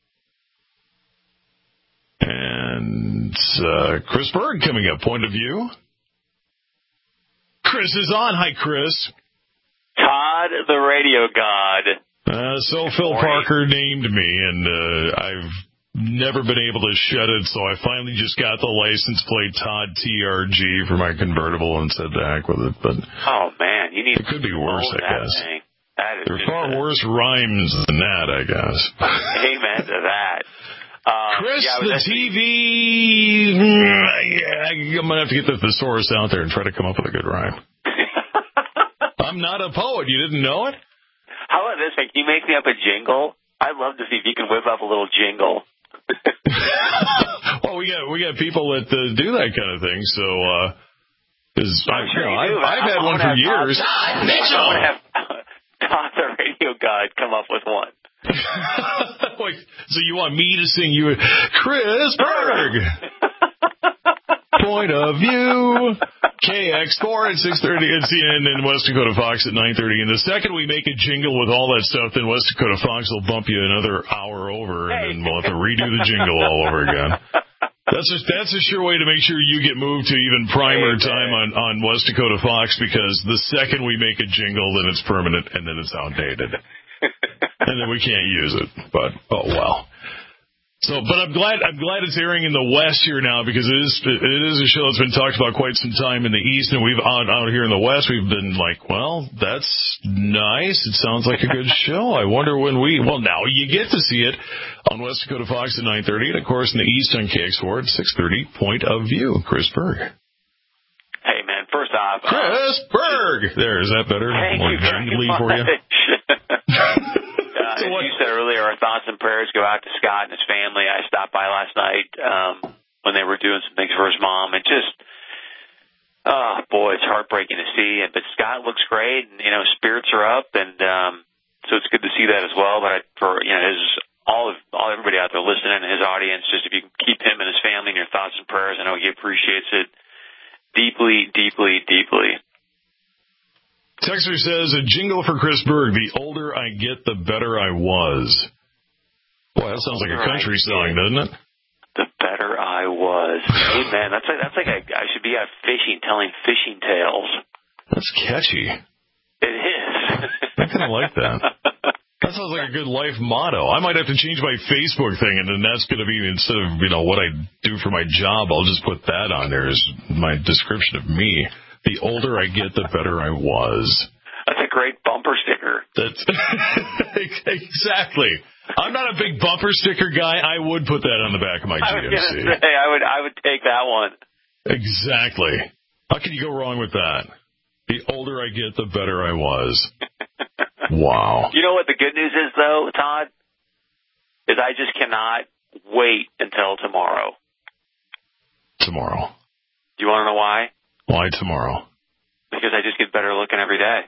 C: And Chris Berg coming up, Point of View. Chris is on. Hi, Chris.
X: Todd, the radio god.
C: So Phil Parker named me, and I've never been able to shut it, so I finally just got the license plate Todd TRG for my convertible and said to heck with it. But
A: oh man, you need.
C: It could be worse, I guess.
A: Thing. That is
C: there are far worse rhymes than that, I guess.
A: Amen to that.
C: Chris, the TV. I'm gonna have to get the thesaurus out there and try to come up with a good rhyme. I'm not a poet. You didn't know it?
A: How about this? Can you make me up a jingle? I'd love to see if you can whip up a little jingle.
C: Well, we got people that do that kind of thing. So, I've had one for years.
A: I want to have Todd, the radio guide, come up with one.
C: Wait, so you want me to sing you Chris Berg? Point of view. KX4 at 6:30 and CNN and West Dakota Fox at 9:30. And the second we make a jingle with all that stuff, then West Dakota Fox will bump you another hour over, and then we'll have to redo the jingle all over again. That's a sure way to make sure you get moved to even primer time on West Dakota Fox, because the second we make a jingle, then it's permanent and then it's outdated. And then we can't use it. But oh well. So, but I'm glad it's airing in the West here now, because it is a show that's been talked about quite some time in the East, and we've out here in the West we've been like, well, that's nice. It sounds like a good show. I wonder when now you get to see it on West Dakota Fox at 9:30, and of course in the East on KX4 at 6:30. Point of view, Chris Berg.
A: Hey man, first off,
C: Chris Berg. There, is that better?
A: Thank
C: More
A: you very
C: jingly
A: much.
C: for you.
A: As you said earlier, our thoughts and prayers go out to Scott and his family. I stopped by last night when they were doing some things for his mom, and just, oh boy, it's heartbreaking to see. But Scott looks great, and spirits are up, and so it's good to see that as well. But for everybody out there listening and his audience, just if you can keep him and his family in your thoughts and prayers, I know he appreciates it deeply, deeply, deeply.
C: Texter says, a jingle for Chris Berg. The older I get, the better I was. Boy, that sounds like a country song, doesn't it?
A: The better I was. Hey, man, that's like I should be out fishing, telling fishing tales.
C: That's catchy.
A: It is.
C: I kind of like that. That sounds like a good life motto. I might have to change my Facebook thing, and then that's going to be, instead of what I do for my job, I'll just put that on there as my description of me. The older I get, the better I was.
A: That's a great bumper sticker.
C: That's exactly. I'm not a big bumper sticker guy. I would put that on the back of my GMC.
A: I was going to say, I would take that one.
C: Exactly. How can you go wrong with that? The older I get, the better I was. Wow.
A: You know what the good news is, though, Todd? Is I just cannot wait until tomorrow.
C: Tomorrow.
A: Do you want to know why?
C: Why tomorrow?
A: Because I just get better looking every day.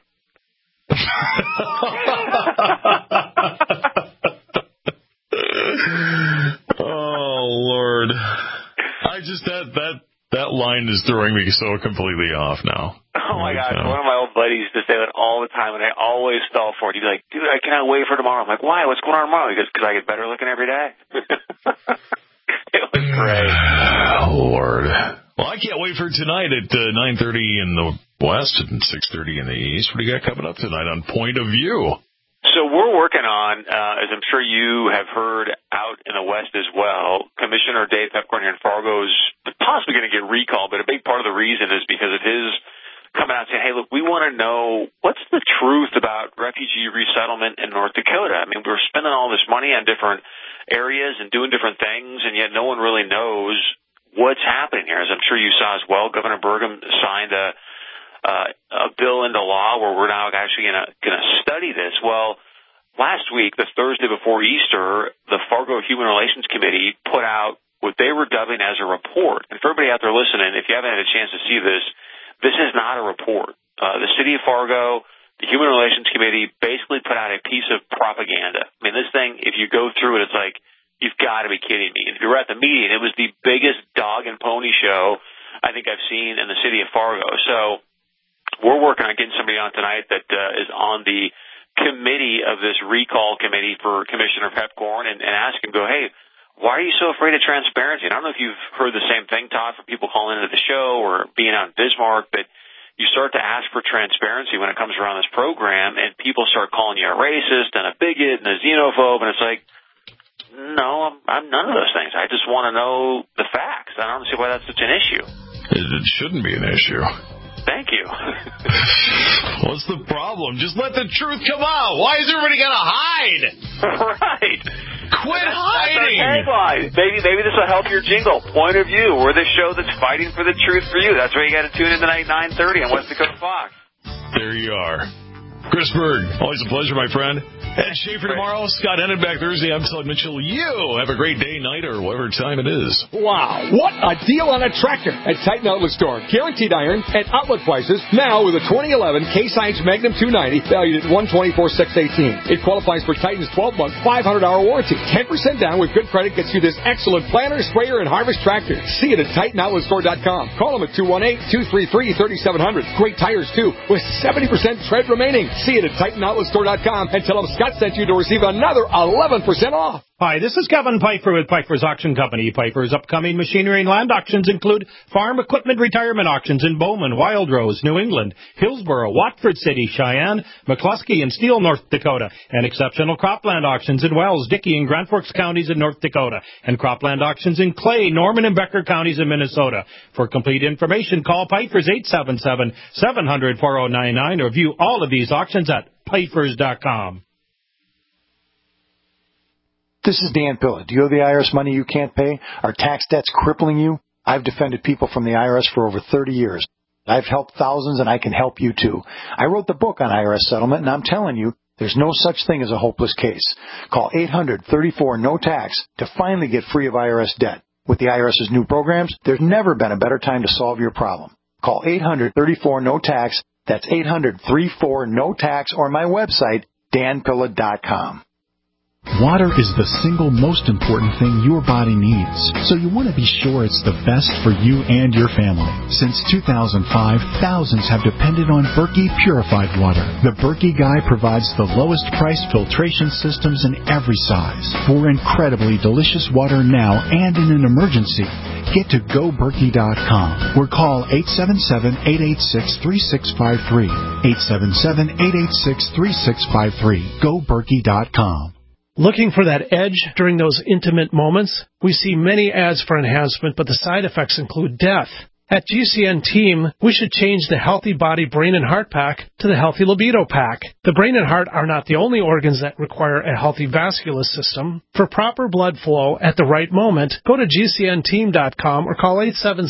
C: Oh, Lord. That line is throwing me so completely off now.
A: Oh, my gosh. One of my old buddies used to say that all the time, and I always fell for it. He'd be like, dude, I cannot wait for tomorrow. I'm like, why? What's going on tomorrow? He goes, because I get better looking every day. It was great.
C: Oh, Lord. Well, I can't wait for tonight at 9:30 in the West and 6:30 in the East. What do you got coming up tonight on Point of View?
A: So we're working on, as I'm sure you have heard out in the West as well, Commissioner Dave Pepcorn here in Fargo is possibly going to get recalled, but a big part of the reason is because of his coming out saying, hey, look, we want to know what's the truth about refugee resettlement in North Dakota. I mean, we're spending all this money on different areas and doing different things, and yet no one really knows what's happening here. As I'm sure you saw as well, Governor Burgum signed a bill into law where we're now actually going to study this. Well, last week, the Thursday before Easter, the Fargo Human Relations Committee put out what they were dubbing as a report. And for everybody out there listening, if you haven't had a chance to see this, this is not a report. The city of Fargo, the Human Relations Committee basically put out a piece of propaganda. I mean, this thing, if you go through it, it's like, you've got to be kidding me. And if you were at the meeting, it was the biggest dog and pony show I think I've seen in the city of Fargo. So we're working on getting somebody on tonight that is on the committee of this recall committee for Commissioner Pepcorn and ask him, go, hey, why are you so afraid of transparency? And I don't know if you've heard the same thing, Todd, from people calling into the show or being out in Bismarck, but you start to ask for transparency when it comes around this program, and people start calling you a racist and a bigot and a xenophobe, and it's like, no, I'm none of those things. I just want to know the facts. I don't see why that's such an issue.
C: It shouldn't be an issue.
A: Thank you.
C: What's the problem? Just let the truth come out. Why is everybody got to hide?
A: Right.
C: Quit hiding.
A: Maybe this will help your jingle. Point of View. We're the show that's fighting for the truth for you. That's why you got to tune in tonight, 9:30 on West Dakota Fox.
C: There you are. Chris Berg, always a pleasure, my friend. Ed Schaefer tomorrow, Scott Hennon back Thursday. I'm Slug Mitchell. You have a great day, night, or whatever time it is.
N: Wow, what a deal on a tractor at Titan Outlet Store. Guaranteed iron at outlet prices, now with a 2011 Case IH Magnum 290 valued at $124,618. It qualifies for Titan's 12-month, 500-hour warranty. 10% down with good credit gets you this excellent planter, sprayer, and harvest tractor. See it at TitanOutletStore.com. Call them at 218-233-3700. Great tires, too, with 70% tread remaining. See it at TitanOutletStore.com and tell them Scott sent you to receive another 11% off.
F: Hi, this is Kevin Piper with Piper's Auction Company. Piper's upcoming machinery and land auctions include farm equipment retirement auctions in Bowman, Wild Rose, New England, Hillsboro, Watford City, Cheyenne, McCluskey, and Steele, North Dakota, and exceptional cropland auctions in Wells, Dickey, and Grand Forks counties in North Dakota, and cropland auctions in Clay, Norman, and Becker counties in Minnesota. For complete information, call Piper's 877-700-4099 or view all of these auctions at Pipers.com.
G: This is Dan Pilla. Do you owe the IRS money you can't pay? Are tax debts crippling you? I've defended people from the IRS for over 30 years. I've helped thousands, and I can help you too. I wrote the book on IRS settlement, and I'm telling you, there's no such thing as a hopeless case. Call 800-34-NO-TAX to finally get free of IRS debt. With the IRS's new programs, there's never been a better time to solve your problem. Call 800-34-NO-TAX. That's 800-34-NO-TAX, or my website, danpilla.com.
Q: Water is the single most important thing your body needs, so you want to be sure it's the best for you and your family. Since 2005, thousands have depended on Berkey purified water. The Berkey Guy provides the lowest price filtration systems in every size. For incredibly delicious water now and in an emergency, get to GoBerkey.com or call 877-886-3653. 877-886-3653. GoBerkey.com.
H: Looking for that edge during those intimate moments? We see many ads for enhancement, but the side effects include death. At GCN Team, we should change the Healthy Body Brain and Heart Pack to the Healthy Libido Pack. The brain and heart are not the only organs that require a healthy vascular system. For proper blood flow at the right moment, go to GCNteam.com or call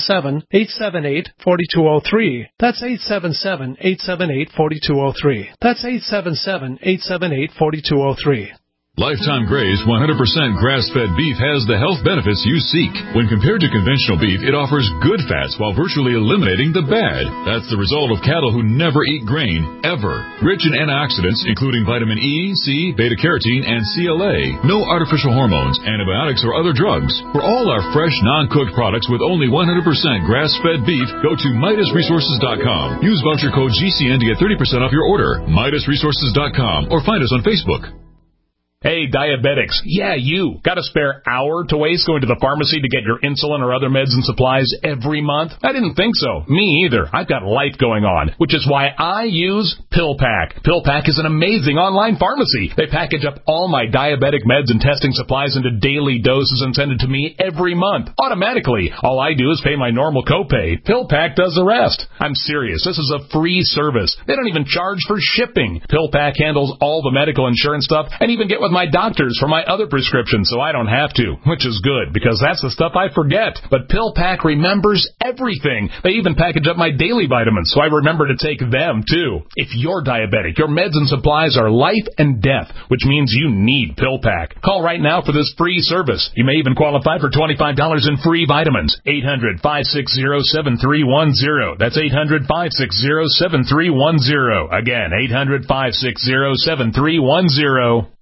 H: 877-878-4203. That's 877-878-4203. That's 877-878-4203.
J: Lifetime Graze 100% grass-fed beef has the health benefits you seek. When compared to conventional beef, it offers good fats while virtually eliminating the bad. That's the result of cattle who never eat grain, ever. Rich in antioxidants, including vitamin E, C, beta-carotene, and CLA. No artificial hormones, antibiotics, or other drugs. For all our fresh, non-cooked products with only 100% grass-fed beef, go to MidasResources.com. Use voucher code GCN to get 30% off your order. MidasResources.com or find us on Facebook.
Y: Hey, diabetics. Yeah, you. Got a spare hour to waste going to the pharmacy to get your insulin or other meds and supplies every month? I didn't think so. Me either. I've got life going on, which is why I use PillPack. PillPack is an amazing online pharmacy. They package up all my diabetic meds and testing supplies into daily doses and send it to me every month, automatically. All I do is pay my normal copay. PillPack does the rest. I'm serious. This is a free service. They don't even charge for shipping. PillPack handles all the medical insurance stuff and even get with my doctors for my other prescriptions so I don't have to, which is good because that's the stuff I forget. But PillPack remembers everything. They even package up my daily vitamins so I remember to take them too. If you're diabetic, your meds and supplies are life and death, which means you need PillPack. Call right now for this free service. You may even qualify for $25 in free vitamins. 800-560-7310. That's 800-560-7310. Again, 800-560-7310.